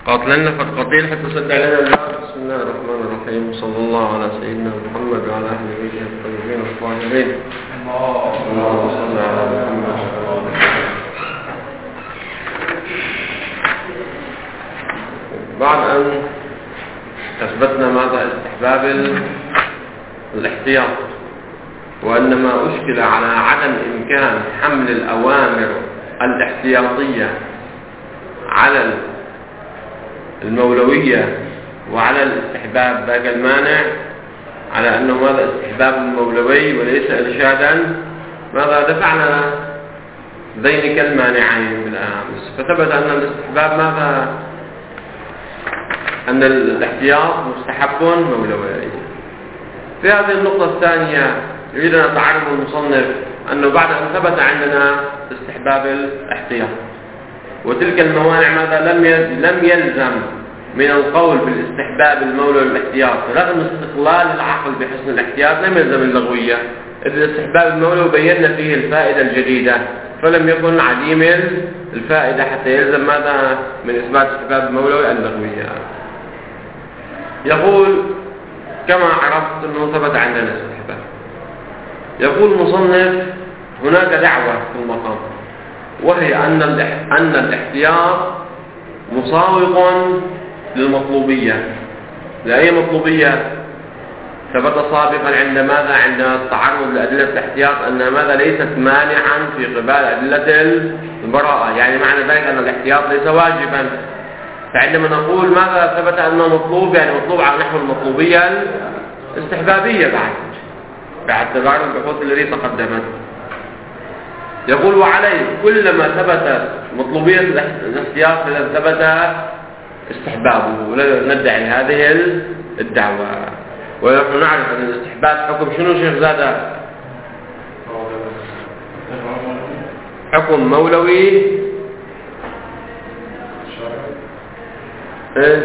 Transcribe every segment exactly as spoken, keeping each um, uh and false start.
قاتلنا قد قتيل حتى سد علينا الباب. بسم الله الرحمن الرحيم، صلى الله على سيدنا محمد وعلى اهل بيته الطيبين الطاهرين. اللهم صل على محمد. بعد ان اثبتنا ماذا استحباب الاحتياط، وان ما اشكل على عدم امكان حمل الاوامر الاحتياطيه على المولوية وعلى الاستحباب باقي المانع على أنه ماذا استحباب المولوي وليس إرشادا، ماذا دفعنا ذينك المانعين بالأمس، فثبت أن الاستحباب ماذا أن الاحتياط مستحب مولوي. في هذه النقطة الثانية يريد أن نتعرض المصنف أنه بعد أن ثبت عندنا استحباب الاحتياط وتلك الموانع ماذا لم لم يلزم من القول بالاستحباب المولوي الاحتياط، رغم استقلال العقل بحسن الاحتياط لم يلزم اللغوية، إذ الاستحباب المولوي بينا فيه الفائدة الجديدة، فلم يكن عديم الفائدة حتى يلزم ماذا من إثبات استحباب المولوي اللغوية. يقول كما عرفت أنه ثبت عندنا استحباب. يقول المصنف هناك دعوة في المقام، وهي أن أن الاحتياط مساوق للمطلوبية. لأي مطلوبية؟ ثبت سابقا عند ماذا عند التعرض لأدلة الاحتياط أنها ماذا ليست مانعا في قبال أدلة البراءة، يعني معنى ذلك أن الاحتياط ليس واجبا. فعندما نقول ماذا ثبت أنه مطلوب، يعني مطلوب على نحو المطلوبية الاستحبابية بعد بعد تبارك البحوث التي تقدمت. يقول وعليه كلما ثبت مطلوبية الاحتياط فإذا ثبت استحبابه، ولا ندعي هذه الدعوة. ونحن نعرف أن الاستحباب حكم شنو شيخ زادة؟ حكم مولوي إيه؟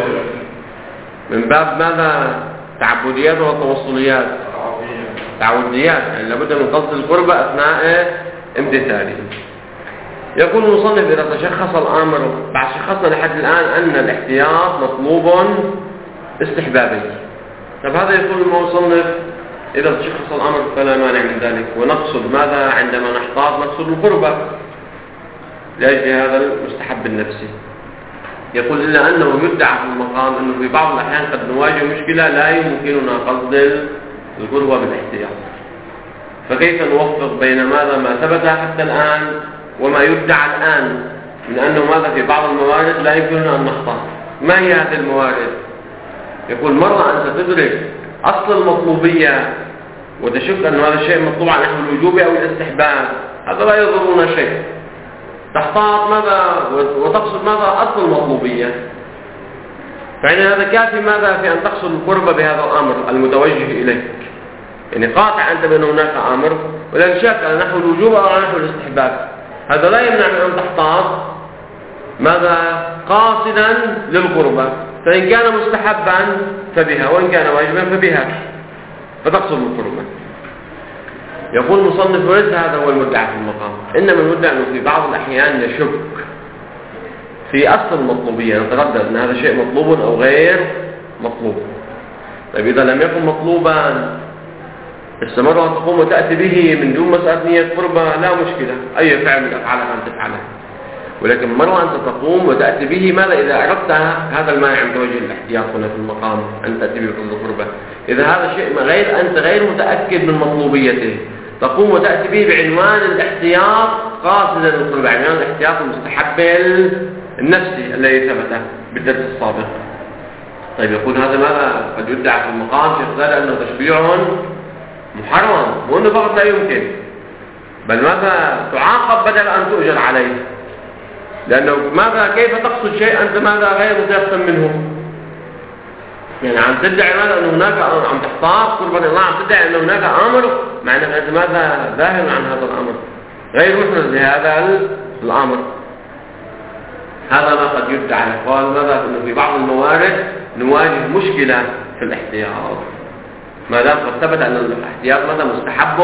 من باب ماذا؟ تعبديات ولا توصليات؟ تعبديات، يعني لابد من قصد القربة أثناء امتثاله. يقول المصنف إذا تشخص الأمر بعد شخصنا لحد الآن أن الاحتياط مطلوب استحبابي. طب هذا يقول المصنف إذا تشخص الأمر فلا مانع من ذلك، ونقصد ماذا عندما نحتاط؟ نقصد القربة لأجل هذا المستحب النفسي. يقول إلا أنه يدعى في المقام أنه في بعض الأحيان قد نواجه مشكلة لا يمكننا قصد القربة بالاحتياط، فكيف نوفق بين ماذا ما ثبت حتى الآن وما يدعى الآن من أنه ماذا في بعض الموارد لا يمكننا أن نخطأ؟ ما هي هذه الموارد؟ يقول مرة أنت تدرك أصل المطلوبية وتشك أن هذا الشيء مطلوب على نحو الوجوب أو الاستحباب، هذا لا يضرنا شيء. تحتاط ماذا وتقصد ماذا أصل المطلوبية، فإن هذا كافي ماذا في أن تقصد القربة بهذا الأمر المتوجه إليك. يعني قاطع أنت بأن هناك أمر ولا شك على نحو الوجوب أو على نحو الاستحباب، هذا لا يمنع من أن تحتاط ماذا قاصدا للقربة، فإن كان مستحبا فبها وإن كان واجبا فبها، فتقصد القربة. يقول المصنف وليس هذا هو المدعى في المقام، إنما المدعى أنه في بعض الأحيان نشك في أصل المطلوبية، نتردد أن هذا شيء مطلوب أو غير مطلوب. طيب إذا لم يكن مطلوبا استمر أن تقوم وتأتي به من دون مسألة نية قربة لا مشكلة، أي فعل من أفعالها أن تفعلها، ولكن مرة أنت تقوم وتأتي به ماذا إذا أردت هذا المانع متوجه الاحتياط هنا في المقام أن تأتي به قصد القربة. إذا هذا شيء غير أنت غير متأكد من مطلوبيته تقوم وتأتي به بعنوان الاحتياط قاصدا للقربة، عنوان الاحتياط المستحب النفسي الذي ثبت بالدرس السابق. طيب يقول هذا ماذا قد يدعى في المقام شيخ زاد أنه تشبيع محرم، وأنه فقط لا يمكن، بل ماذا تعاقب بدل أن تؤجر عليه، لأنه ماذا كيف تقصد شيء أنت ماذا غير متيقن منه؟ يعني عم تدعي ماذا أن هناك عم تحتاط قربا الله، عم تدعي أن هناك أمر مع أنك أنت ماذا ذاهل عن هذا الأمر، غير محرز لهذا الأمر. هذا ما قد يدعى قال ماذا أنه في بعض الموارد نواجه مشكلة في الاحتياط ما دام قد ثبت أن الاحتياط ماذا مستحب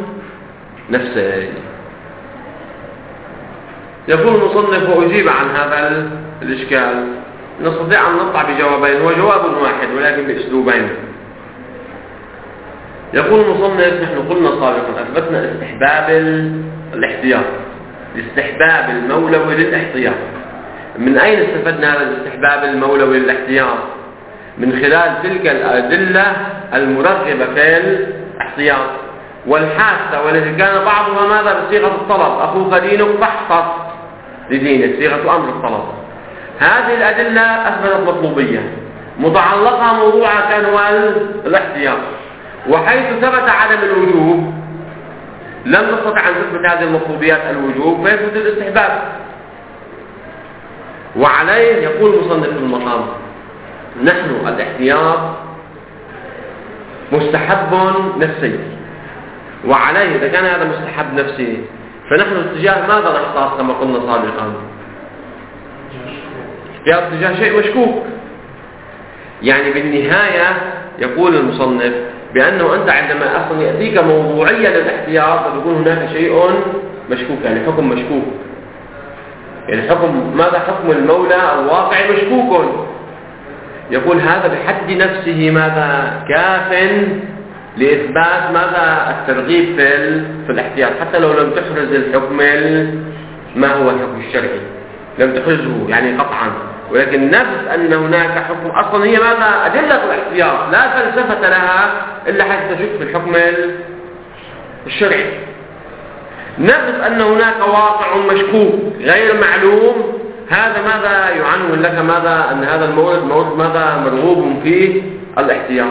نفسي. يقول المصنف وأجيب عن هذا الإشكال نستطيع أن نطلع بجوابين، هو جواب واحد ولكن بأسلوبين. يقول المصنف: نحن قلنا سابقا أثبتنا استحباب الاحتياط، استحباب المولوي للاحتياط. من أين استفدنا هذا الاستحباب المولوي للاحتياط؟ من خلال تلك الأدلة المرغبة في الاحتياط والحاسة، والتي كان بعضها ماذا بصيغة الطلب: أخوك دينك فاحتط لدينك، صيغة أمر الطلب. هذه الأدلة أثبتت مطلوبية، متعلقها موضوعها كان هو الاحتياط، وحيث ثبت عدم الوجوب لم نستطع أن نثبت هذه المطلوبيات الوجوب، فيثبت الاستحباب. وعليه يقول المصنف في المقام: نحن الاحتياط مستحب نفسي، وعليه إذا كان هذا مستحب نفسي فنحن اتجاه ماذا نحتاط كما قلنا سابقا؟ احتياط اتجاه شيء مشكوك. يعني بالنهاية يقول المصنف بأنه أنت عندما أصلا يأتيك موضوعية للاحتياط فيكون هناك شيء مشكوك، يعني حكم مشكوك، يعني حكم ماذا؟ حكم المولى الواقع مشكوك. يقول هذا بحد نفسه ماذا؟ كاف لإثبات ماذا؟ الترغيب في في الاحتياط، حتى لو لم تحرز الحكم ما هو الحكم الشرعي، لم تحرزه يعني قطعا، ولكن نفس أن هناك حكم أصلا هي ماذا؟ أدلة الاحتياط لا فلسفة لها إلا حتى تشك في الحكم الشرعي. نفس أن هناك واقع مشكوك غير معلوم، هذا ماذا يعنون لك ماذا؟ أن هذا المورد مورد ماذا؟ مرغوب فيه الاحتياط.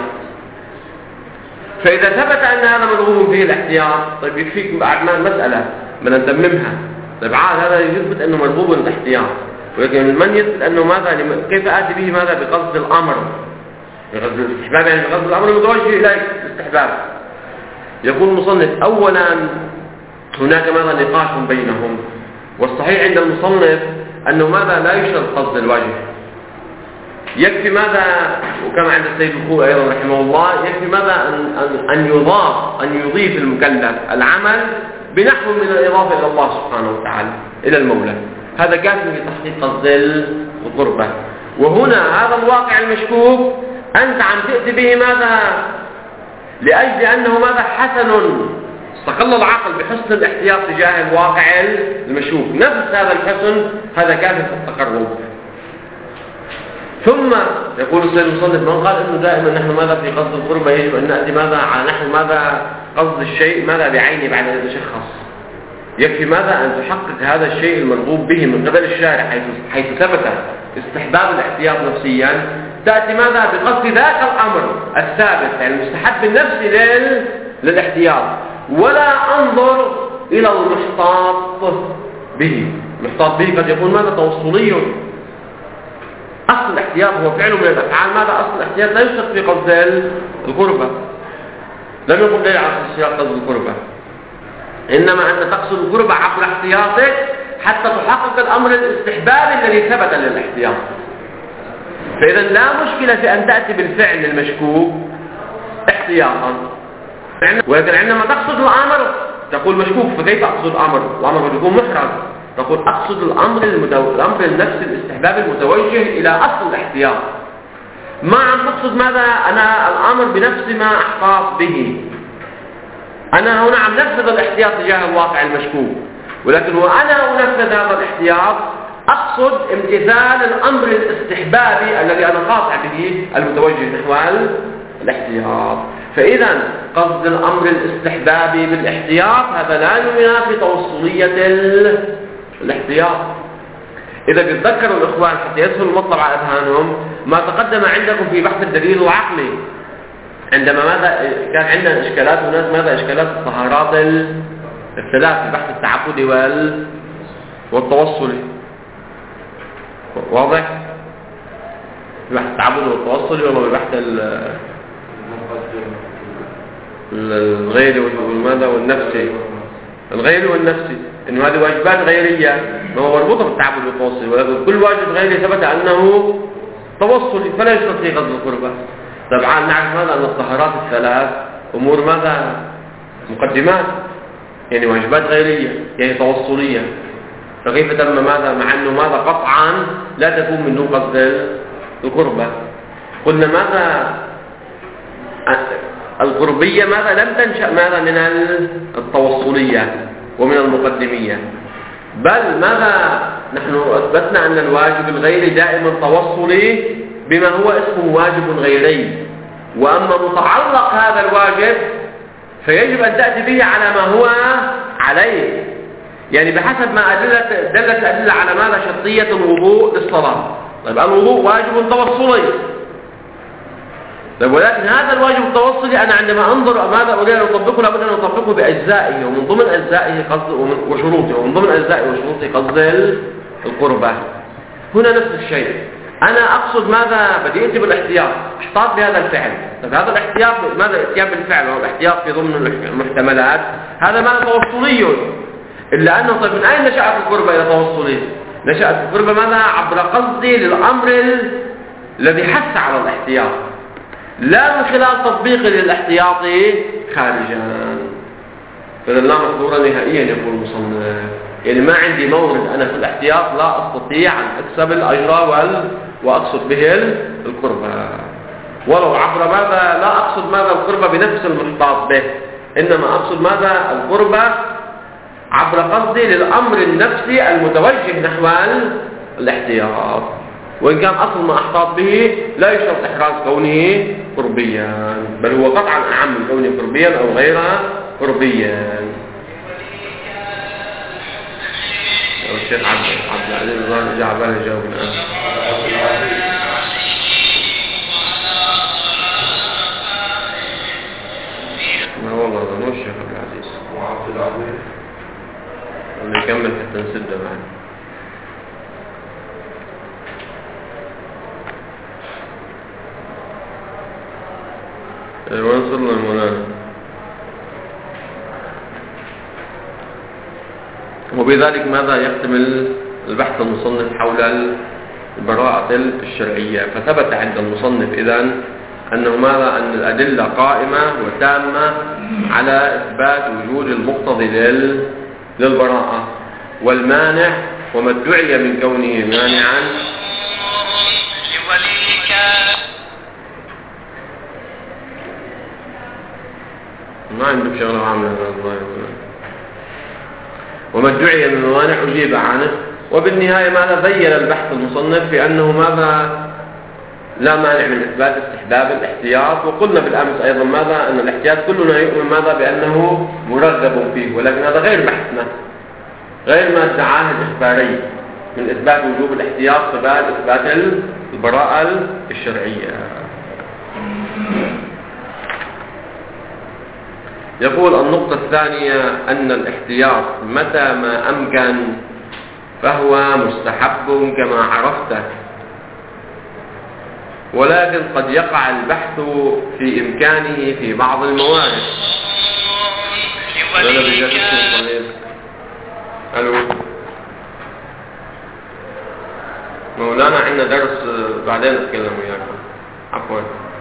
فإذا ثبت أن هذا مرغوب فيه الاحتياط، طيب يكفيك بعد ما المسألة من نتممها، طيب عاد هذا يثبت أنه مرغوب الاحتياط، ولكن من يثبت أنه ماذا؟ كيف آتي به ماذا؟ بقصد الأمر، بقصد الاستحباب، يعني بقصد الأمر المتوجه إليك الاستحباب. يقول المصنف: أولا هناك ماذا؟ نقاش بينهم، والصحيح عند المصنف أنه ماذا؟ لا يشترط قصد الواجب، يكفي ماذا؟ وكما عند السيد الخوئي أيضا رحمه الله، يكفي ماذا؟ أن, أن, أن يضاف أن يضيف المكلف العمل بنحو من الإضافة إلى الله سبحانه وتعالى، إلى المولى، هذا كافي في تحقيق قصد القربة. وهنا هذا الواقع المشكوك أنت عم تأتي به ماذا؟ لأجل أنه ماذا؟ حسن، استقل العقل بحسن الاحتياط تجاه الواقع المشكوك، نفس هذا الحسن هذا كافي في التقرب. ثم يقول السيد المصنف: من قال انه دائما نحن ماذا في قصد القربة يجب ان ناتي ماذا على نحو ماذا؟ قصد الشيء ماذا؟ بعينه بعد ان يتشخص. يكفي ماذا؟ ان تحقق هذا الشيء المرغوب به من قبل الشارع، حيث حيث ثبت استحباب الاحتياط نفسيا، تاتي ماذا؟ بقصد ذاك الامر الثابت، يعني المستحب النفسي لل... للاحتياط، ولا انظر الى المحتاط به. المحتاط به قد يكون ماذا؟ توصلي. أصل الاحتياط هو فعل من الأفعال، ماذا؟ أصل الاحتياط لا يشترط في قصد القربة، لم يقل لي على السياق قصد القربة، إنما أن تقصد القربة عبر احتياطك حتى تحقق الأمر الاستحبابي الذي ثبت للاحتياط. فإذا لا مشكلة في أن تأتي بالفعل المشكوك احتياطا، ولكن عندما تقصد الأمر تقول مشكوك، فكيف أقصد الأمر؟ الأمر قد يكون محرز، تقول أقصد الأمر المتو... الأمر النفسي الاستحباب المتوجه إلى أصل الاحتياط. ما عم تقصد ماذا؟ أنا الأمر بنفس ما أحتاط به، أنا هنا عم نفذ الاحتياط تجاه الواقع المشكوك، ولكن وأنا أنفذ هذا الاحتياط أقصد امتثال الأمر الاستحبابي الذي أنا قاطع به المتوجه نحو الاحتياط. فإذا قصد الأمر الاستحبابي بالاحتياط هذا لا ينافي توصلية الاحتياط. إذا بيتذكروا الإخوان حتى يسهل المطلب على أذهانهم ما تقدم عندكم في بحث الدليل العقلي، عندما ماذا كان عندنا إشكالات هناك ماذا؟ إشكالات الطهارات الثلاث في بحث التعبدي وال... والتوصلي، واضح؟ في بحث التعبدي والتوصلي، ولا بحث ال... الغيري والماذا والنفسي، الغيري والنفسي، إنه هذه واجبات غيرية ما هو مربوطة بالتعبد والتوصل، ولكن كل واجب غيري ثبت أنه توصلي فلا يشترط فيه قصد القربة. طبعا نعرف ماذا؟ أن الطهارات الثلاث أمور ماذا؟ مقدمات، يعني واجبات غيرية يعني توصلية، فكيف تم ماذا؟ مع أنه ماذا؟ قطعا لا تكون منه قصد القربة. قلنا ماذا القربية ماذا لم تنشأ ماذا من التوصلية ومن المقدمية، بل ماذا نحن أثبتنا أن الواجب الغيري دائما توصلي بما هو اسمه واجب غيري، وأما متعلق هذا الواجب فيجب أن تأتي به على ما هو عليه، يعني بحسب ما أدلت دلت الأدلة على ماذا شرطية الوضوء للصلاة. طيب الوضوء واجب توصلي، طيب ولكن هذا الواجب التوصلي أنا عندما أنظر ماذا أريد أن أطبقه لابد أن أطبقه بأجزائه، ومن ضمن أجزائه قصد وشروطه، ومن ضمن أجزائه وشروطه قصد القربة. هنا نفس الشيء، أنا أقصد ماذا بديت بالاحتياط، احتاط بهذا الفعل. طيب هذا الاحتياط ماذا اتيان بالفعل أو الاحتياط في ضمن المحتملات، هذا ماذا توصلي، إلا أنه طيب من أين نشأت القربة إلى توصلي؟ نشأت القربة ماذا عبر قصدي للأمر الذي حث على الاحتياط، لا من خلال تطبيق للاحتياط خارجا. فإذا لا مقدورة نهائيا يقول المصنف، يعني ما عندي مورد أنا في الاحتياط لا أستطيع أن أكسب الأجر وال... وأقصد به القربة، ولو عبر ماذا لا أقصد ماذا القربة بنفس المحتاط به، إنما أقصد ماذا القربة عبر قصدي للأمر النفسي المتوجه نحو الاحتياط، وإن كان أصل ما أحتاط به لا يشرط إحراز كونه قربيا، بل هو قطعا أعم من كونه قربيا أو غير قربيا. الشيخ عبد العزيز الله جعل باله يجاوب الآن. ما والله هذا مو الشيخ عبد العزيز، وعبد العزيز اللي يكمل حتى نسده معنا. وين صرنا المولانا؟ وبذلك ماذا يكتمل البحث المصنف حول البراءة الشرعية، فثبت عند المصنف إذن أنه ماذا أن الأدلة قائمة وتامة على إثبات وجود المقتضي للبراءة، والمانع وما ادعي من كونه مانعا ما عندك شغلة عاملة الله يقول. وما ادعي من الموانع أجيب عنه. وبالنهاية ماذا بين البحث المصنف في أنه ماذا لا مانع من إثبات استحباب الاحتياط، وقلنا بالأمس أيضا ماذا أن الاحتياط كلنا يؤمن ماذا بأنه مرغب فيه، ولكن هذا غير بحثنا، غير ما ادعاه الإخباري من إثبات وجوب الاحتياط قبل إثبات البراءة الشرعية. يقول النقطة الثانية أن الاحتياط متى ما أمكن فهو مستحب كما عرفته، ولكن قد يقع البحث في إمكانه في بعض الموارد. ألو مولانا عندنا درس بعدين أتكلم وياكم، عفوا.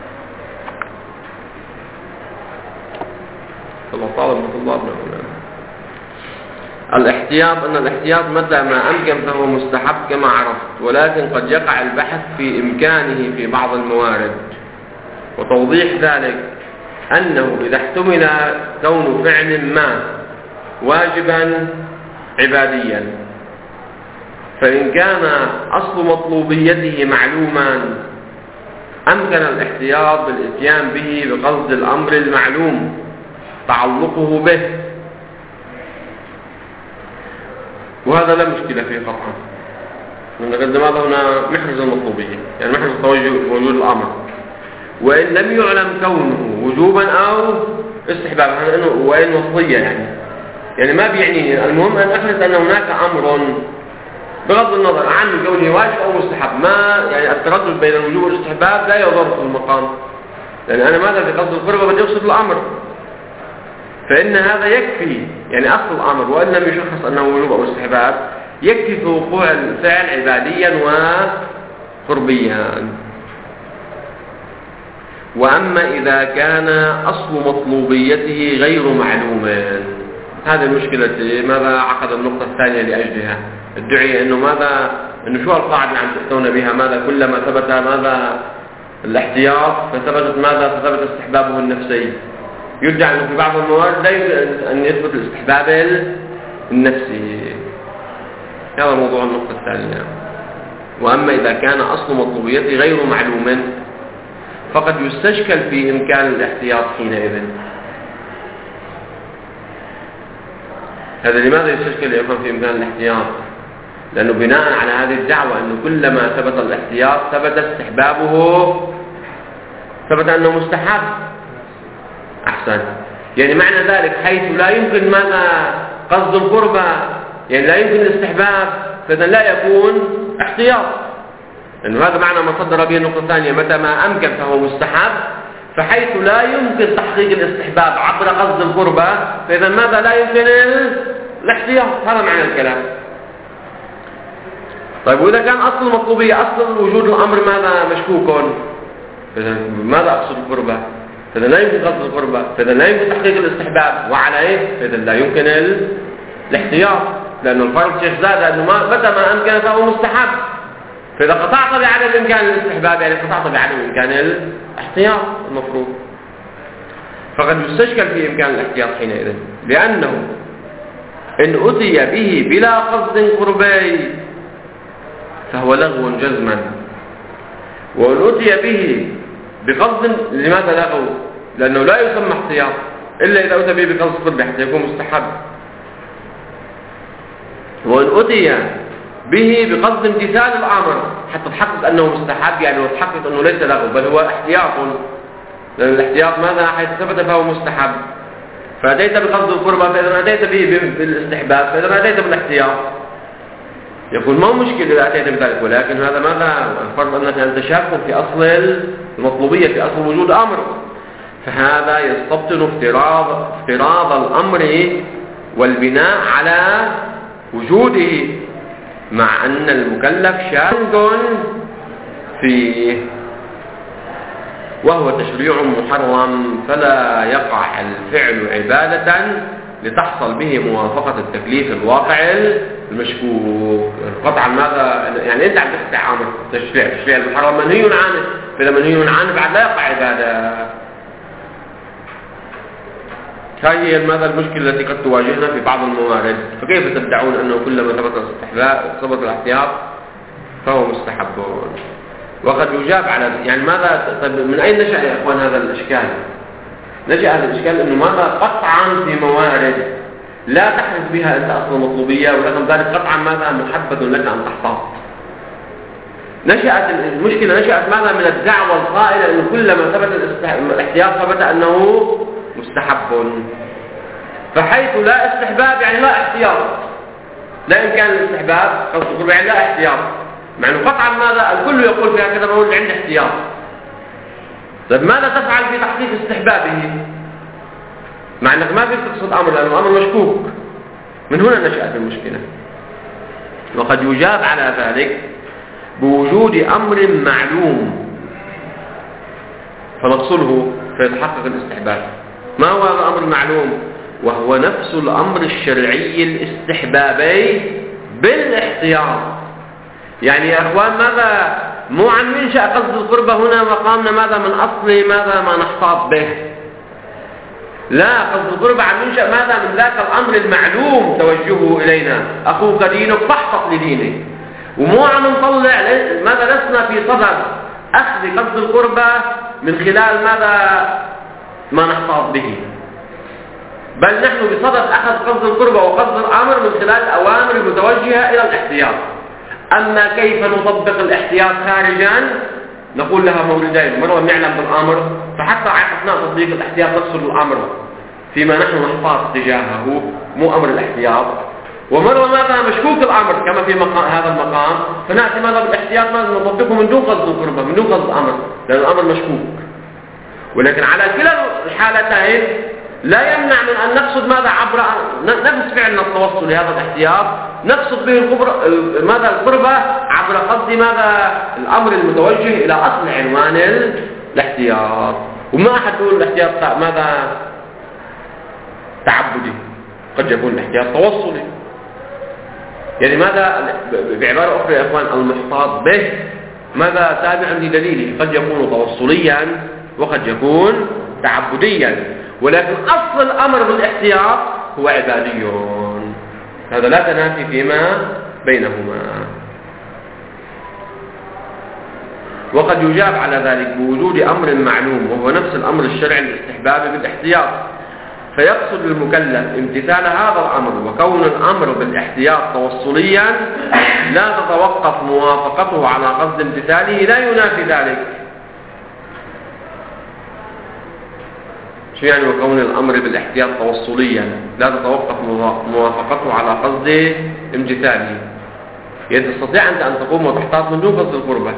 طالب طلاب مولانا الاحتياط أن الاحتياط متى ما أمكن فهو مستحب كما عرفت، ولكن قد يقع البحث في إمكانه في بعض الموارد. وتوضيح ذلك أنه إذا احتمل كون فعل ما واجبا عباديا، فإن كان أصل مطلوبيته معلوما أمكن الاحتياط بالإتيان به بقصد الأمر المعلوم تعلقه به، وهذا لا مشكلة فيه قطعا، لأن قد ماذا هنا محرز المطلوبية، يعني محرز توجه وجود الأمر، وإن لم يعلم كونه وجوبا أو استحبابا، لأنه وإن وصية يعني يعني ما بيعنيني، المهم أن أحرز أن هناك أمر بغض النظر عن كونه واجب أو مستحب، ما يعني التردد بين الوجوب والاستحباب لا يضر في المقام، لأن أنا ماذا في قصد القربة بدي أقصد الأمر، فإن هذا يكفي، يعني أصل الأمر وإن لم يشخص أنه وجوب أو استحباب يكفي في وقوع الفعل عباديا وقربيا. وأما إذا كان أصل مطلوبيته غير معلوم، هذه المشكلة ماذا عقد النقطة الثانية لأجلها، ادعي أنه ماذا إنه شو القاعدة اللي عم تأتون بها؟ ماذا كلما ثبت ماذا الاحتياط فثبتت ماذا فثبت استحبابه النفسي. يرجع إنه في بعض الموارد لا يمكن أن يثبت الاستحباب النفسي. هذا موضوع النقطة الثانية. وأما إذا كان أصل مطلوبيته غير معلوم فقد يستشكل في إمكان الاحتياط حينئذ. هذا لماذا يستشكل يفهم في إمكان الاحتياط؟ لأنه بناء على هذه الدعوة أنه كلما ثبت الاحتياط ثبت استحبابه، ثبت أنه مستحب. أحسن. يعني معنى ذلك حيث لا يمكن ماذا قصد القربة، يعني لا يمكن الاستحباب، فإذا لا يكون احتياط. لأنه هذا معنى ما صدر به النقطة الثانية، متى ما أمكن فهو مستحب، فحيث لا يمكن تحقيق الاستحباب عبر قصد القربة فإذا ماذا لا يمكن الاحتياط. هذا معنى الكلام. طيب وإذا كان أصل المطلوبية أصل وجود الأمر ماذا مشكوك، فإذا ماذا أقصد القربة؟ فإذا لا يمكن قصد القربة، فإذا لا يمكن تحقيق الاستحباب، وعلى إيه؟ فإذا لا يمكن الاحتياط. لأن الفرق شيخ زاد أنه ما متى ما أمكن فهو مستحب، فإذا قطعت بعدم إمكان الاستحباب يعني قطعت بعدم إمكان الاحتياط المفروض. فقد يستشكل في إمكان الاحتياط حينئذ، لأنه إن أتي به بلا قصد قربي فهو لغو جزما، وإن أتي به بقصد لماذا لغو؟ لأنه لا يسمى احتياط إلا إذا أتي به بقصد قربي حتى يكون مستحب. وإن أتي به بقصد امتثال الأمر حتى تحقق أنه مستحب، يعني وتحقق أنه ليس لغو بل هو احتياط، لأن الاحتياط ماذا حيث ثبت فهو مستحب. فأتيت بقصد القربة فإذا أتيت به بالاستحباب فإذا أتيت بالاحتياط. يقول ما هو مشكلة إذا أتيت بذلك، ولكن هذا ماذا الفرض أنك أن تشارك في أصل المطلوبية، في أصل وجود أمر، فهذا يستبطن افتراض افتراض الأمر والبناء على وجوده، مع أن المكلف شارك فيه، وهو تشريع محرم فلا يقع الفعل عبادة لتحصل به موافقة التكليف الواقع المشكوك. قطعا ماذا يعني أنت عم تقطع أمر تشريع، التشريع المحرم منهي عنه، فإذا منهي عنه بعد لا يقع عبادة. هذه ماذا المشكلة التي قد تواجهنا في بعض الموارد. فكيف تدعون أنه كلما ثبت الاستحباب ثبت الاحتياط فهو مستحب؟ وقد يجاب على يعني ماذا. طيب من أين نشأ يا إخوان هذا الإشكال؟ نشأ هذا الإشكال أنه ماذا قطعا في موارد لا تحرز بها أنت أصل مطلوبية، ولكن ذلك قطعا ماذا محبذ لك أن تحتاط. نشأت المشكلة نشأت ماذا من الدعوة القائلة أنه كلما ثبت الاحتياط ثبت أنه مستحب، فحيث لا استحباب يعني لا احتياط، لا إمكان الاستحباب قصد يعني لا احتياط، مع أنه قطعا ماذا الكل يقول في هكذا بقول عند احتياط. طيب ماذا تفعل في تحقيق استحبابه مع أنك ما فيك تقصد أمر لأنه الأمر مشكوك؟ من هنا نشأت المشكلة. وقد يجاب على ذلك بوجود أمر معلوم فنقصله فيتحقق الاستحباب. ما هو هذا الأمر المعلوم؟ وهو نفس الأمر الشرعي الاستحبابي بالاحتياط. يعني يا أخوان ماذا مو عم ينشأ قصد القربة هنا مقامنا ماذا من أصل ماذا ما نحتاط به، لا، قصد القربة عم ينشأ ماذا من ذاك الأمر المعلوم توجهه إلينا، أخوك دينك فاحتط لدينه، ومو عم نطلع ماذا لسنا في صدد أخذ قصد القربة من خلال ماذا ما نحتاط به، بل نحن بصدد أخذ قصد القربة وقصد الأمر من خلال الأوامر المتوجهة إلى الاحتياط. أما كيف نطبق الاحتياط خارجا نقول لها موردين، مرة نعلم بالأمر فحتى أثناء تطبيق الاحتياط نقصد الأمر فيما نحن نحتاط تجاهه مو أمر الاحتياط، ومرة ماذا مشكوك الأمر كما في مقام هذا المقام فنأتي ماذا بالاحتياط ماذا نطبقه من دون قصد القربة من دون قصد الأمر لأن الأمر مشكوك. ولكن على كلا الحالتين لا يمنع من أن نقصد ماذا عبر نفس فعلنا التوصل لهذا الاحتياط نقصد به القبر ماذا القربة عبر قصد ماذا الأمر المتوجه إلى أصل عنوان الاحتياط. وما أحد يقول الاحتياط ماذا تعبدي، قد يكون الاحتياط توصلي. يعني ماذا بعبارة أخرى يا إخوان المحتاط به ماذا تابع لدليله، قد يكون توصليا وقد يكون تعبديا، ولكن أصل الأمر بالاحتياط هو عبادي، هذا لا تنافي فيما بينهما. وقد يجاب على ذلك بوجود أمر معلوم وهو نفس الأمر الشرعي الاستحبابي بالاحتياط، فيقصد المكلف امتثال هذا الأمر، وكون الأمر بالاحتياط توصليا لا تتوقف موافقته على قصد امتثاله لا ينافي ذلك. شو يعني وكون الأمر بالاحتياط توصليا لا تتوقف موافقته على قصد امتثاله؟ يعني تستطيع أنت أن تقوم وتحتاط من دون قصد القربة،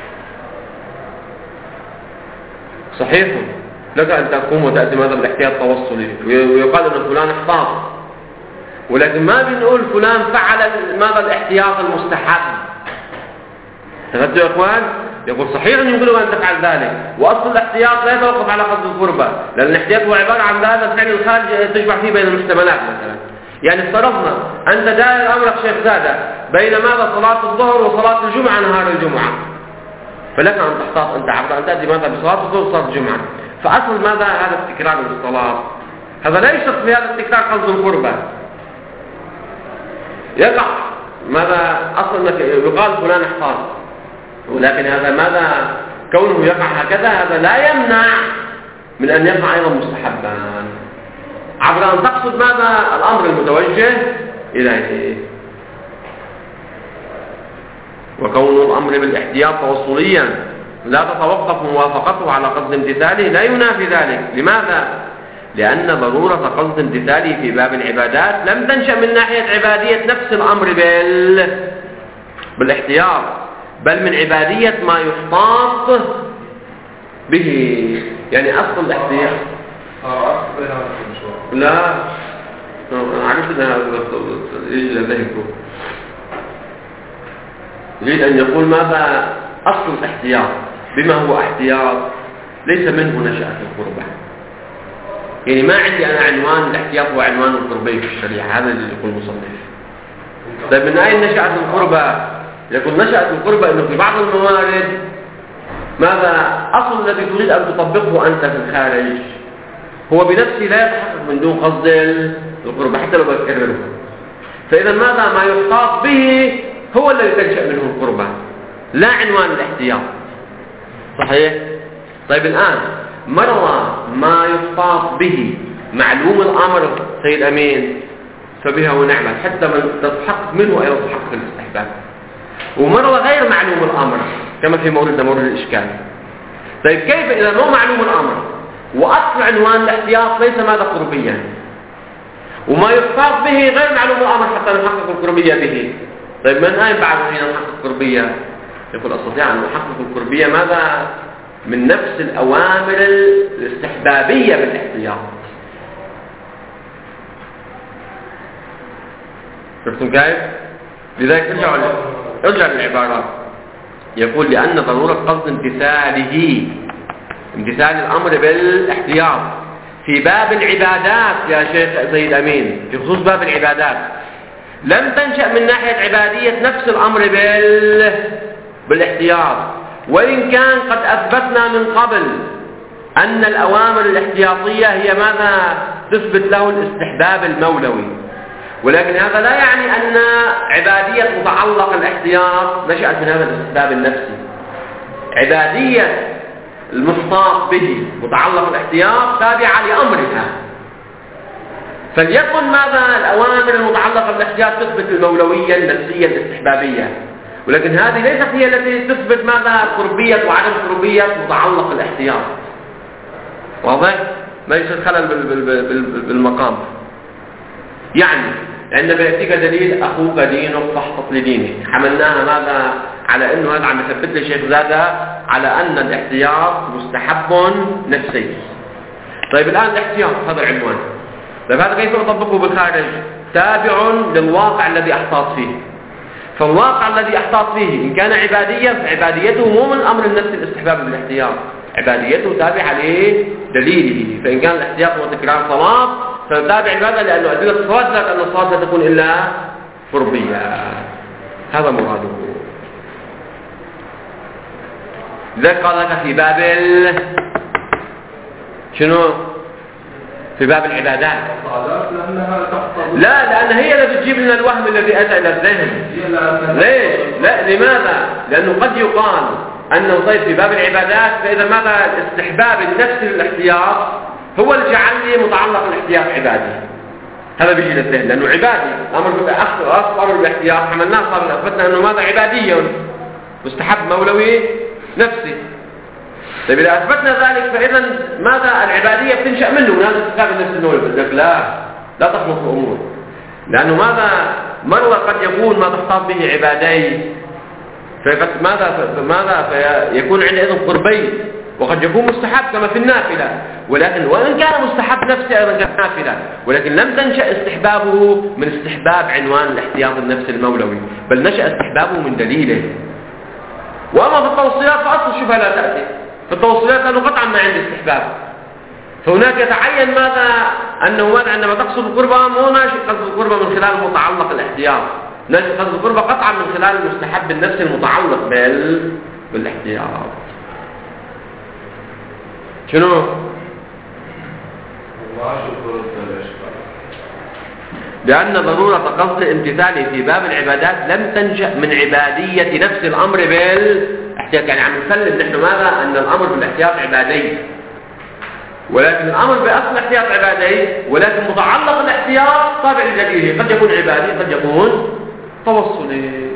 صحيح لك أن تقوم وتأتي ماذا بالاحتياط توصلي، ويقال أن فلان احتاط، ولكن ما بنقول فلان فعل ماذا الاحتياط المستحب. تفهمتوا يا إخوان؟ يقول صحيح أن يمكنك أن تفعل ذلك، وأصل الاحتياط لا يتوقف على قصد القربة، لأن الاحتياط هو عبارة عن هذا الفعل الخارج تجمع فيه بين المحتملات. مثلا يعني افترضنا أنت دائر أمرك شيخ زادة بين ماذا صلاة الظهر وصلاة الجمعة نهار الجمعة، فلك أن تحتاط أنت عبر أن تأتي ماذا بصلاة الظهر وصلاة الجمعة، فأصل ماذا هذا التكرار للصلاة، هذا لا يشترط في هذا التكرار قصد القربة. يقع ماذا أصل أنك يقال فلان احتاط، ولكن هذا ماذا كونه يقع هكذا هذا لا يمنع من أن يقع أيضا مستحبا عبر أن تقصد ماذا الأمر المتوجه إليه. وكون الأمر بالاحتياط توصليا لا تتوقف موافقته على قصد امتثاله لا ينافي ذلك. لماذا؟ لأن ضرورة قصد امتثاله في باب العبادات لم تنشأ من ناحية عبادية نفس الأمر بال... بالاحتياط، بل من عبادية ما يحتاط به. يعني أصل الاحتياط لا أنا عرفت أنها يجي لذهبه يريد أن يقول ماذا أصل الاحتياط بما هو احتياط ليس منه نشأة القربة. يعني ما عندي أنا عنوان الاحتياط هو عنوان القربة في الشريعة، هذا اللي يقول المصنف. طيب من أين نشأت القربة؟ يقول نشأت القربة أنه في بعض الموارد ماذا أصل الذي تريد أن تطبقه أنت في الخارج هو بنفسه لا يتحقق من دون قصد القربة حتى لو بتكرره. فإذا ماذا ما يحتاط به هو الذي تنشأ منه القربة لا عنوان الاحتياط. صحيح؟ طيب الآن مرة ما يحتاط به معلوم الأمر سيد أمين فبها ونعمة حتى من تتحقق منه أيضا تحقق الاستحباب، ومرة غير معلوم الأمر كما في موردنا مورد الإشكال. طيب كيف إذا مو معلوم الأمر وأصل عنوان الاحتياط ليس ماذا قربيا، وما يحتاط به غير معلوم الأمر حتى نحقق القربية به؟ طيب من أين بعد حين نحقق القربية؟ يقول أستطيع أن نحقق القربية ماذا من نفس الأوامر الاستحبابية بالاحتياط. شفتم كيف؟ لذلك ارجعوا ارجع للعبارات. يقول لأن ضرورة قصد امتثاله امتثال الأمر بالاحتياط في باب العبادات يا شيخ سيد أمين في خصوص باب العبادات لم تنشأ من ناحية عبادية نفس الأمر بال... بالاحتياط، وإن كان قد أثبتنا من قبل أن الأوامر الاحتياطية هي ماذا تثبت له الاستحباب المولوي، ولكن هذا لا يعني أن عبادية متعلق الاحتياط نشأت من هذا الاستحباب النفسي. عبادية المحتاط به متعلق الاحتياط تابعة لأمرها، فليكن ماذا الأوامر المتعلقة بالاحتياط تثبت المولوية النفسية الاستحبابية، ولكن هذه ليست هي التي تثبت ماذا قربية وعدم قربية متعلق الاحتياط. واضح؟ ما يصير خلل بالمقام. يعني عندما يأتيك دليل أخوك دينك فاحتط لدينك حملناها ماذا على أنه هذا عم يثبت لي شيخ زادة على أن الاحتياط مستحب نفسي. طيب الآن الاحتياط هذا العنوان، طيب هذا كيف أطبقه بالخارج؟ تابع للواقع الذي أحتاط فيه. فالواقع الذي أحتاط فيه إن كان عبادية فعباديته مو من أمر النفس الاستحباب بالاحتياط، عباديته تابعة لدليله. فإن كان الاحتياط هو تكرار صلاة فتابع لماذا؟ لأنه أدلة الصلاة لا أن الصلاة لا تكون إلا قربية. هذا مراده. لذلك قال لك في باب ال... شنو؟ في باب العبادات. لا، لأن هي اللي بتجيب لنا الوهم الذي أتى إلى الذهن. ليش؟ لا، لماذا؟ لأنه قد يقال أنه طيب في باب العبادات، فإذا ماذا الاستحباب النفسي للاحتياط هو اللي جعل لي متعلق الاحتياط عبادي. هذا بيجي للذهن، لأنه عبادي، الأمر أمر بالاحتياط حملناه صار أثبتنا أنه ماذا عبادي مستحب مولوي نفسي. طيب إذا أثبتنا ذلك فإذا ماذا العبادية بتنشأ منه من هذا الاستحباب النفسي المولوي. لك لا لا تخلط الأمور، لأنه ماذا مرة قد يكون ما تحتاط به عبادي، فقد ماذا ماذا فيكون عندئذ قربي، وقد يكون مستحب كما في النافلة، ولكن وإن كان مستحب نفسي أيضا كان نافلة، ولكن لم تنشأ استحبابه من استحباب عنوان الاحتياط النفسي المولوي، بل نشأ استحبابه من دليله. وأما في التوصيلات فأصل الشبهة لا تأتي في التوصيلات، لأنه قطعا ما عند استحباب. فهناك يتعين ماذا أنه ماذا عندما تقصد القربة مو ناشئ قصد القربة من خلال متعلق الاحتياط، ناشئ قصد القربة قطعا من خلال المستحب النفسي المتعلق بال... بالاحتياط. شنو؟ لأن ضرورة قصد الامتثال في باب العبادات لم تنشأ من عبادية نفس الأمر بالاحتياط. يعني عم نسلم نحن ماذا؟ أن الأمر بالاحتياط عبادي، ولكن الأمر بأصل الاحتياط عبادي، ولكن متعلق الاحتياط تابع لدليله، قد يكون عبادي قد يكون توصلي.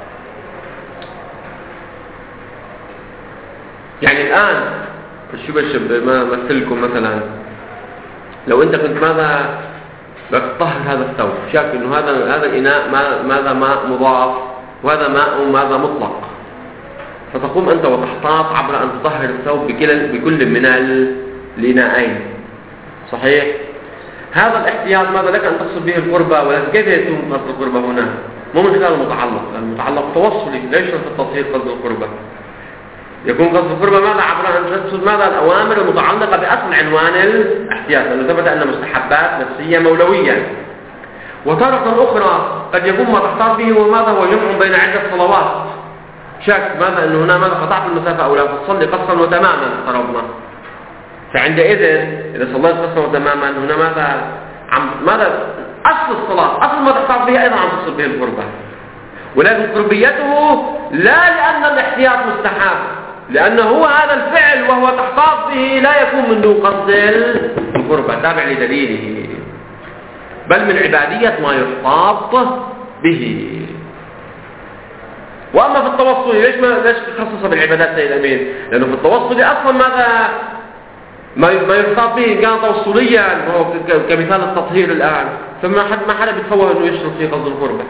يعني الآن شو بشب ما مثلكم مثلا لو أنت كنت ماذا بتطهر هذا الثوب، شايف إنه هذا هذا الإناء ماذا ماء مضاف وهذا ماء ماذا مطلق، فتقوم أنت وتحتاط عبر أن تطهر الثوب بكل بكل من الإناءين. صحيح؟ هذا الاحتياط ماذا لك أن تقصد به القربة، ولكن كيف يتم قصد القربة هنا؟ مو من خلال المتعلق، المتعلق توصلي، ليش في التطهير قصد القربة؟ يكون قصد القربة ماذا؟ عبر أن تقصد ماذا؟ الأوامر المتعلقة بأصل عنوان الاحتياط، لأنه ثبت أن مستحبات نفسية مولوية. وتارة أخرى قد يكون ما تحتاط به وماذا هو جمع بين عدة صلوات، شك ماذا أنه هنا ماذا قطعت المسافة أو لا فتصلي قصرا وتماما افترضنا، فعندئذ إذا صليت قصرا وتماما هنا ماذا عم ماذا أصل الصلاة أصل ما تحتاط به أيضا عم تصل به القربة، ولكن قربيته لا لأن الاحتياط مستحب، لأنه هو هذا الفعل وهو تحتاط به لا يكون من دون قصد القربة تابع لدليله، بل من عبادية ما يحتاط به. وأما في التوصل ليش ما ليش تخصص بالعبادات سيد أمين؟ لأنه في التوصل أصلا ماذا ما ما يحتاط به إن كان توصليا وهو كمثال التطهير الآن، فما حد ما حدا بيتفوه إنه يشرط في قصد القربة.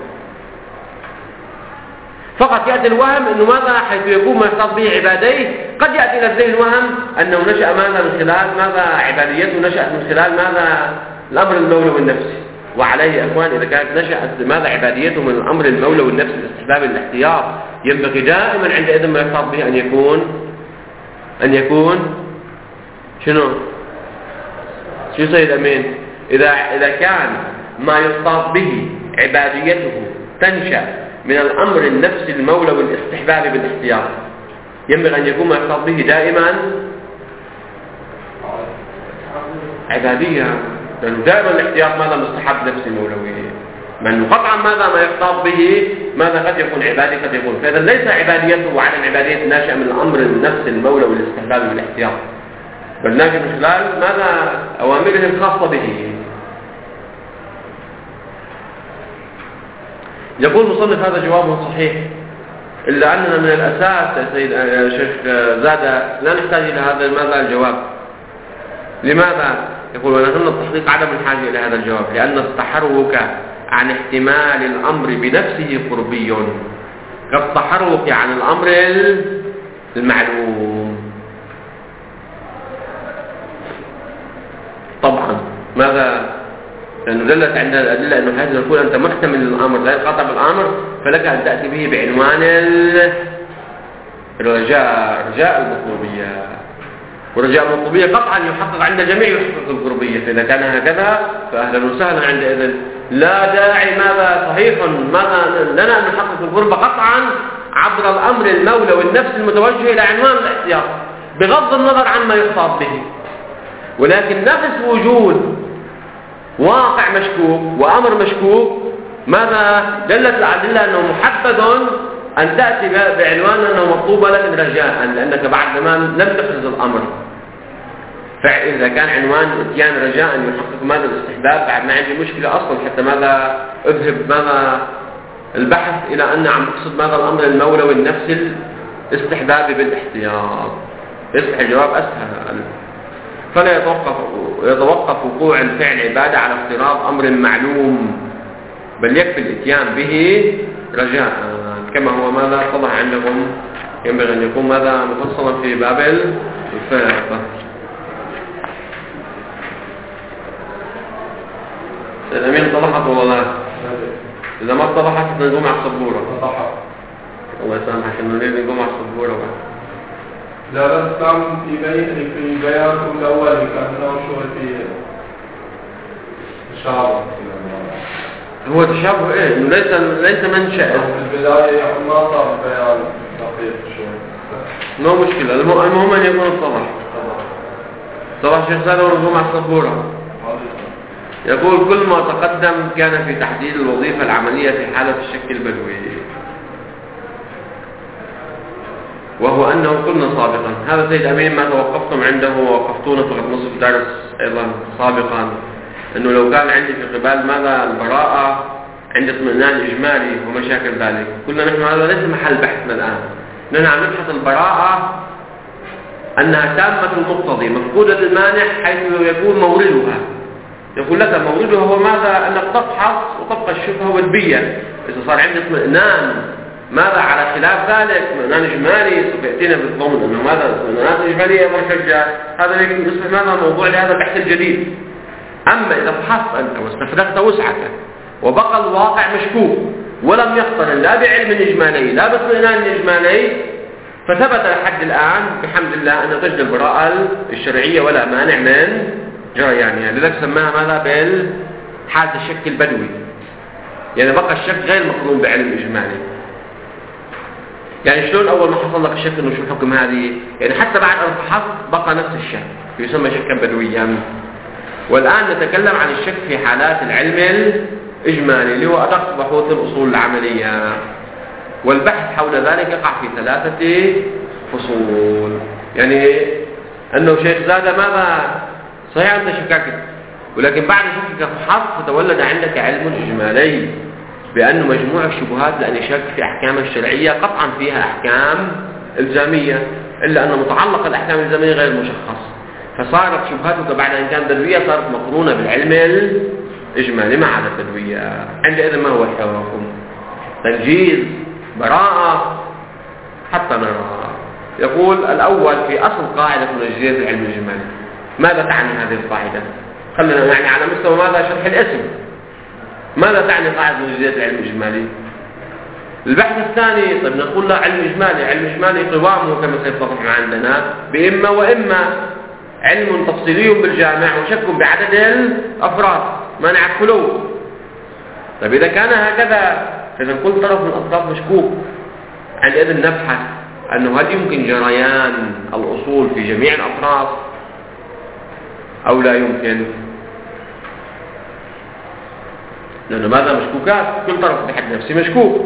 فقط يأتي الوهم أنه ماذا حيث يكون ما يحتاط به عبادي، قد يأتي إلى الذهن وهم أنه نشأ ماذا من خلال ماذا عباديته نشأت من خلال ماذا الأمر المولوي النفسي، وعليه أخوان إذا كانت نشأت ماذا عباديته من الأمر المولوي النفسي لاستحباب الاحتياط، ينبغي دائما عندئذ ما يحتاط به أن يكون أن يكون شنو؟ شو سيد أمين؟ إذا إذا كان ما يحتاط به عباديته تنشأ من الأمر النفسي المولوي الاستحبابي بالاحتياط، ينبغي أن يكون ما يحتاط به دائما عبادية، لأنه دائما الاحتياط ماذا مستحب نفسي مولوي، من قطعا ماذا ما يحتاط به ماذا قد يكون عبادي قد يكون، فإذا ليس عباديته وعدم عباديته ناشئة من الأمر النفسي المولوي الاستحبابي بالاحتياط، بل ناشئ من خلال ماذا أوامره الخاصة به. يقول مصنف هذا جواب صحيح، إلا أننا من الأساس يا سيد يا شيخ زادة لا نحتاج إلى هذا ماذا الجواب. لماذا؟ يقول ونظن التحقيق عدم الحاجة إلى هذا الجواب، لأن التحرك عن احتمال الأمر بنفسه قربي كالتحرك عن الأمر المعلوم. طبعا ماذا؟ لأنه دلت عندنا الأدلة أنه حيث نقول أنت محتمل للأمر غير قاطع بالأمر فلك أن تأتي به بعنوان الرجاء، رجاء المطلوبية، ورجاء المطلوبية قطعا يحقق عند جميع يحقق القربية، فإذا كان هكذا فأهلا وسهلا عندئذ لا داعي ماذا صحيح ماذا لنا أن نحقق القرب قطعا عبر الأمر المولى والنفس المتوجه إلى عنوان الاحتياط بغض النظر عما يخاطب به. ولكن نفس وجود واقع مشكوك وأمر مشكوك ماذا دلت الأدلة أنه محبذ أن تأتي بعنوان أنه مطلوب لكن رجاء، لأنك بعد زمان لم تحرز الأمر. فإذا كان عنوان اتيان رجاء يحقق ماذا الاستحباب بعد ما عندي مشكلة أصلا حتى ماذا أذهب ماذا البحث إلى أن عم بقصد ماذا الأمر المولى والنفس الاستحباب بالاحتياط، يصبح الجواب أسهل. فلا يتوقف يتوقف وقوع الفعل عبادة على افتراض أمر معلوم، بل يكفي الاتيان به رجاء كما هو ماذا طلع عندكم ينبغي أن يكون ماذا مفصلا في باب الفاقة. الأمين طلعت ولا لا؟ إذا ما طلعت نقوم على السبورة. الله يسامحك إنه ليه نقوم على السبورة بقى. لا بس كان في بيان في بيانكم الأول كأنه شو في تشابه. هو تشابه إيه؟ إنه ليس ليس منشأ. في البداية ما صار بيان دقيق شو. مو مشكلة، المهم أن يكون الصباح. صباح شيخ سادة ونقوم على السبورة. يقول كل ما تقدم كان في تحديد الوظيفة العملية في حالة الشك البدوي، وهو أنه قلنا سابقا هذا سيد أمين ما توقفتم عنده ووقفتونا في نصف درس أيضا سابقا، أنه لو كان عندي في قبال ماذا البراءة عند اطمئنان إجمالي ومشاكل ذلك، قلنا نحن هذا ليس محل بحثنا الآن، نحن عم نبحث البراءة أنها تامة المقتضي مفقودة المانع حيث يكون موردها. يقول لك موردها هو ماذا؟ أنك تفحص وتبقى الشبهة والبية. إذا صار عندي اطمئنان ماذا على خلاف ذلك اطمئنان إجمالي سوف يأتينا بالضمن أنه ماذا اطمئنان إجمالية مرشجة، هذا يصبح ماذا موضوع لهذا البحث الجديد. أما إذا فحصت أنت واستفرغت وسعك وبقى الواقع مشكوك ولم يقترن لا بعلم إجمالي لا باطمئنان إجمالي، فثبت لحد الآن بحمد الله أن تجد البراءة الشرعية ولا مانع من جريانها. لذلك سماها ماذا بالحالة الشك البدوي، يعني بقى الشك غير مقرون بعلم إجمالي. يعني شلون أول ما حصل لك الشك إنه شو الحكم هذه، يعني حتى بعد أن فحصت بقى نفس الشك يسمى شكا بدويا. والآن نتكلم عن الشك في حالات العلم الإجمالي اللي هو أدق بحوث الأصول العملية، والبحث حول ذلك يقع في ثلاثة فصول. يعني أنه شيخ زادة ماذا صحيح أنت شككت، ولكن بعد شكك فحص فتولد عندك علم إجمالي بأنه مجموع الشبهات لأن شك في أحكام الشرعية قطعا فيها أحكام إلزامية، إلا أن متعلق الأحكام الإلزامية غير مشخص، فصارت شبهاتك بعد أن كانت بدوية صارت مقرونة بالعلم الإجمالي ما عدا التدوية. عندئذ ما هو الحكم؟ تنجيز براءة حتى نرى. يقول الأول في أصل قاعدة تنجيز العلم الإجمالي. ماذا تعني هذه القاعدة؟ خلينا يعني على مستوى ماذا شرح الاسم. ماذا تعني قاعدة تنجيز العلم الإجمالي؟ البحث الثاني طيب نقول له علم إجمالي، علم إجمالي قوامه كما سيتضح عندنا بإما وإما علم تفصيلي بالجامع وشك بعدد الأفراد مانع الخلو. طيب إذا كان هكذا فإذا كل طرف من الأطراف مشكوك، عندئذ نبحث أنه هل يمكن جريان الأصول في جميع الأطراف أو لا يمكن؟ لأنه ماذا مشكوكات كل طرف بحد نفسه مشكوك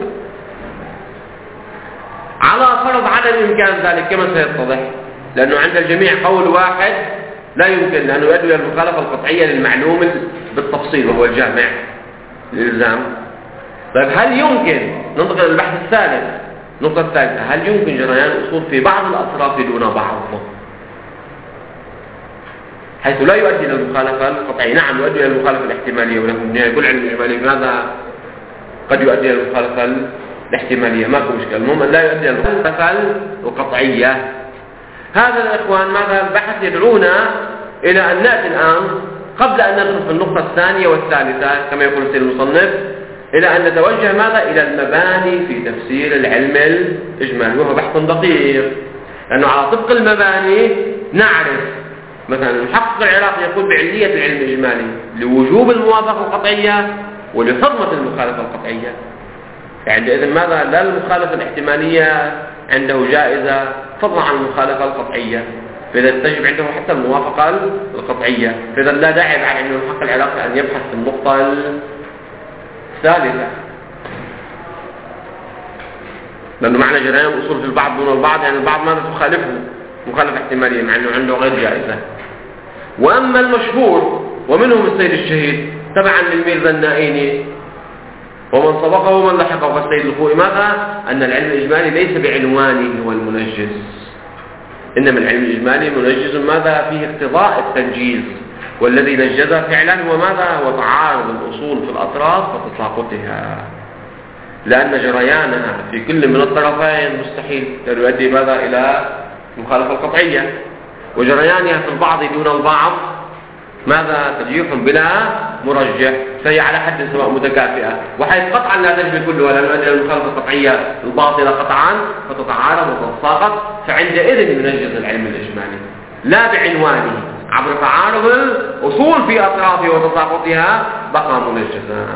على فرض عدم إمكان ذلك كما سيتضح، لأنه عند الجميع قول واحد لا يمكن لأنه يدعو إلى المخالفة القطعية للمعلوم بالتفصيل وهو الجامع الإلزام. طيب هل يمكن ننتقل للبحث الثالث النقطة الثالثة، هل يمكن جريان الأصول في بعض الأطراف دون بعض حيث لا يؤدي إلى المخالفة القطعية؟ نعم يؤدي إلى المخالفة الاحتمالية، ولكن كل علم إجمالي ماذا قد يؤدي إلى المخالفة الاحتمالية ماكو مشكلة، المهم لا يؤدي إلى المخالفة القطعية. هذا الإخوان ماذا البحث يدعونا إلى أن نأتي الآن قبل أن ندخل في النقطة الثانية والثالثة كما يقول السيد المصنف إلى أن نتوجه ماذا إلى المباني في تفسير العلم الإجمالي، وهو بحث دقيق لأنه على طبق المباني نعرف مثلا المحقق العراقي يقول بعلية العلم الإجمالي لوجوب الموافقة القطعية ولحرمة المخالفة القطعية. يعني إذن ماذا؟ لا المخالفة الاحتمالية عنده جائزة فضلا عن المخالفة القطعية، فإذا تجب عنده حتى الموافقة القطعية، فإذا لا داعي بعد عنده الحق العراقي أن يبحث في النقطة الثالثة، لأنه معنى جريان الأصول في البعض دون البعض يعني البعض ماذا تخالفه مخالفة احتمالية مع أنه عنده غير جائزة. وأما المشهور ومنهم السيد الشهيد تبعا للميرزا النائيني ومن سبقه ومن لحقه والسيد الخوئي ماذا؟ أن العلم الإجمالي ليس بعنوانه هو المنجز، إنما العلم الإجمالي منجز ماذا؟ فيه اقتضاء التنجيز، والذي نجز فعلا هو ماذا؟ هو تعارض الأصول في الأطراف وتساقطها، لأن جريانها في كل من الطرفين مستحيل يؤدي ماذا؟ إلى المخالفة القطعية، وجريانها في البعض دون البعض ماذا؟ ترجيح بلا مرجح، فهي على حد سواء متكافئة، وحيث قطعا لا تجري كلها لأن هذه المخالفة القطعية الباطلة قطعا فتتعارض وتتساقط، فعندئذ ينجز العلم الإجمالي لا بعنوانه عبر تعارض الأصول في أطرافه وتساقطها بقى منجزا.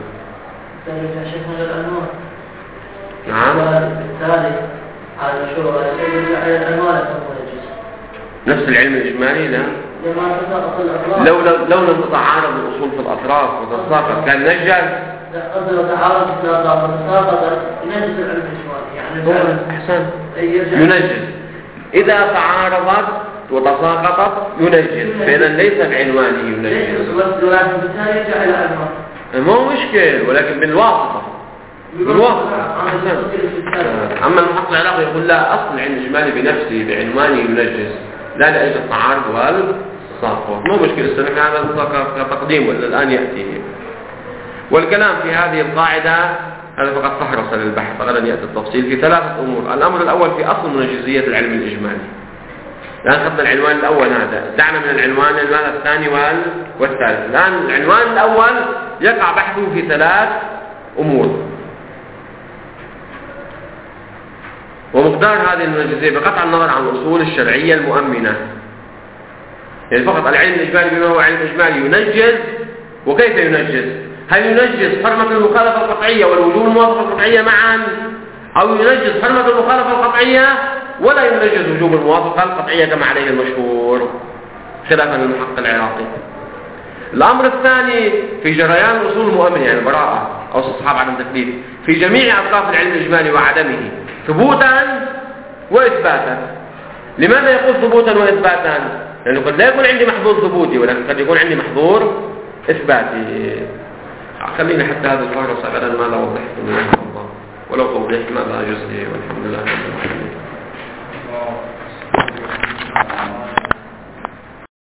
نعم. الثالث على المشهور على الأنواع نفس العلم الإجمالي لا لو لو لم تتعارض الأصول في الأطراف وتتساقط كان نجز. لا قصد تعارض في الأطراف وتتساقط ينجز العلم الإجمالي يعني أحسن ينجز إذا تعارضت وتساقطت ينجز، فإذا ليس بعنوانه ينجز. ولكن بالتالي يرجع إلى أنواع ما هو مشكل ولكن بالواسطة بالواسطة أحسن. أما المحقق العراقي يقول لا أصل العلم الإجمالي بنفسه بعنوانه ينجز لا لأجل التعارض والتساقط، مو مشكلة السنة هذا كتقديم وإلى الآن يأتي. والكلام في هذه القاعدة هذا فقط فهرس للبحث، غدا يأتي التفصيل في ثلاثة أمور. الأمر الأول في أصل منجزية العلم الإجمالي، الآن أخذنا العنوان الأول هذا، دعنا من العنوان الماذا الثاني والثالث. الآن العنوان الأول يقع بحثه في ثلاث أمور، ومقدار هذه المنجزية بقطع النظر عن الأصول الشرعية المؤمنة. يعني فقط العلم الإجمالي بما هو علم إجمالي ينجز، وكيف ينجز؟ هل ينجز حرمة المخالفة القطعية والوجوب الموافقة القطعية معا، أو ينجز حرمة المخالفة القطعية ولا ينجز وجوب الموافقة القطعية كما عليه المشهور خلافا للمحقق العراقي؟ الأمر الثاني في جريان الأصول المؤمنة يعني البراءة أو استصحاب عدم تكليف في جميع أطراف العلم الإجمالي وعدمه ثبوتا وإثباتا. لماذا يقول ثبوتا وإثباتا؟ لأنه قد لا يكون عندي محظور ثبوتي ولكن قد يكون عندي محظور إثباتي. خلينا حتى هذا الفهرس أبدا ما لا وضحت من الله ولو توضيح ما لا جزئي، والحمد لله رب العالمين.